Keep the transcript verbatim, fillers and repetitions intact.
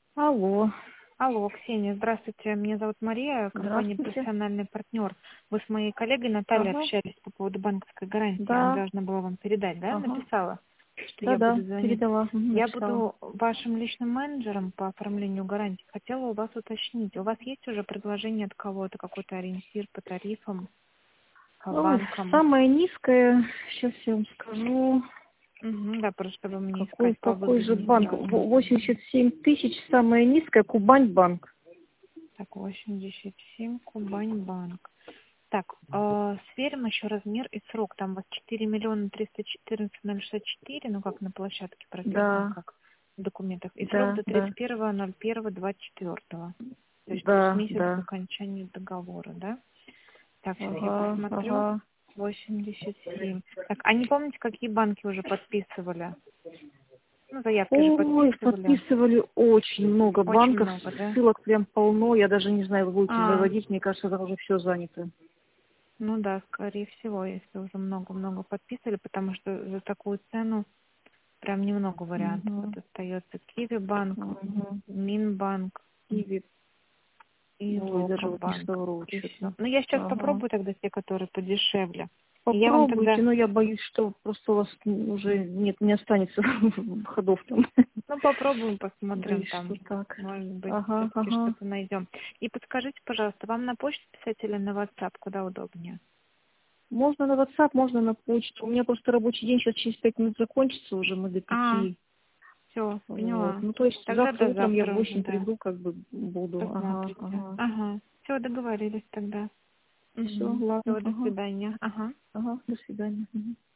Алло, Алло, Ксения, здравствуйте. Меня зовут Мария, компания здравствуйте. «Профессиональный партнер». Вы с моей коллегой Натальей Ага, общались по поводу банковской гарантии. Она да, должна была вам передать, да? ага, Написала, что я да-да, буду звонить. передала, мгм, Я написала. буду вашим личным менеджером по оформлению гарантии. Хотела у вас уточнить, у вас есть уже предложение от кого-то, какой-то ориентир по тарифам, по Ой, банкам? самая низкая, сейчас я вам скажу, Угу, да, просто чтобы мне какой, искать какой же повыгоднее банк, сразу. Во- восемьдесят семь тысяч, самая низкая, Кубань банк. Так, восемьдесят семь, Кубань банк. Так, э, сверим еще размер и срок. Там у вас четыре миллиона триста четырнадцать тысяч шестьдесят четыре, ну как на площадке прописано, Да, как в документах. И срок да, до да, тридцать первого ноль первого двадцать четвёртого. То есть плюс да, месяц к да. окончанию договора, да? Так, сейчас я Ага, посмотрю. ага. восемьдесят семь. Так, а не помните, какие банки уже подписывали? Ну, заявки же Ой, подписывали. подписывали очень много Очень банков, много, да? ссылок прям полно, я даже не знаю, вы будете А, выводить, мне кажется, там уже все занято. ну да, скорее всего, если уже много-много подписали, потому что за такую цену прям немного вариантов. Вот Угу, остается Киви банк, угу. Минбанк Киви. и Ой, даже вот не Локобанк. совру И все. что-то. Ну, я сейчас Ага. попробую тогда те, которые подешевле. И я вам Попробуйте, тогда, но я боюсь, что просто у вас уже нет, не останется ходов там. ну, попробуем, посмотрим Боюсь, там. что так. Может быть, Ага, все-таки ага. что-то найдем. И подскажите, пожалуйста, вам на почту писать или на WhatsApp, куда удобнее? Можно на WhatsApp, можно на почту. У меня просто рабочий день сейчас через пять минут закончится, уже мы до А, пяти. все, Вот. поняла. Ну, то есть Тогда завтра до утром я в завтра уже, восемь да. приду, как бы буду. Ага, Посмотрите. ага. Ага. Все, договорились тогда. Все, Угу. ладно, Все, до ага. свидания. Ага. Ага, до свидания. Мгм.